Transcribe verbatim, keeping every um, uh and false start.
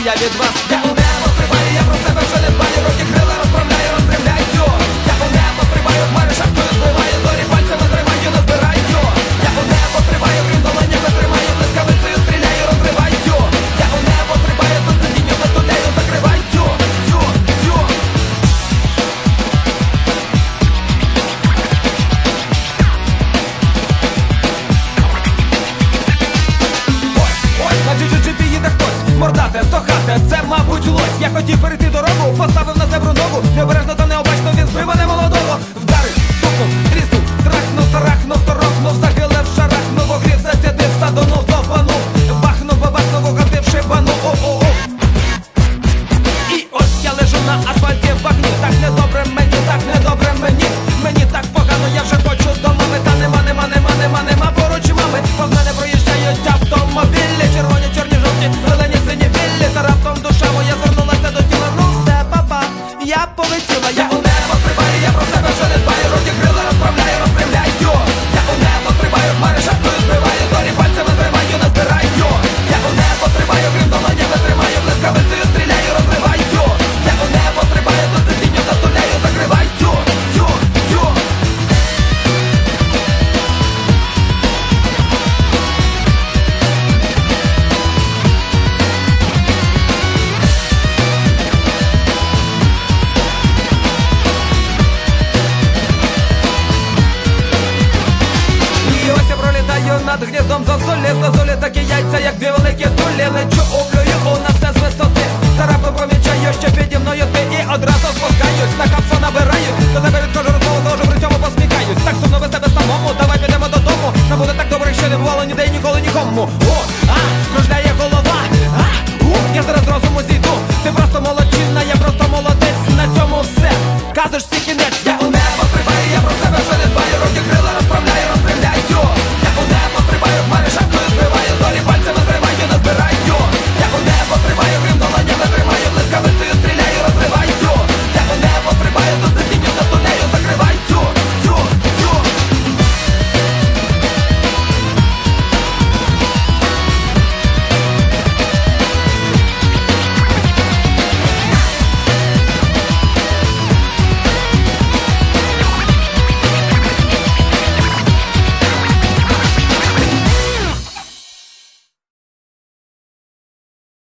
я від вас. Я у небо стрибаю, я про себе вже не дбаю, руки крила розправляю, розпрямляю. Я у небо стрибаю, хмари шапкою збиваю, зорі пальцями тримаю, не збираю. Я у небо стрибаю, крім долонями тримаю, блискавицею стріляю, розриваю. Я у небо стрибаю, сонце тінню затуляю, закриваю. Цю, цю, цю. Ось, ось, на джи-джи-джипі їде хтось, мордате, сохате, це, мабуть, лось. Я хотів перейти дорогу, поставив на зебру ногу, необережно та необачно він збив мене молодого. Вдарив, стукнув, тріснув, трахнув, тарахнув, торохнув, загилив, шарахнув, огрів, засідив, садонув.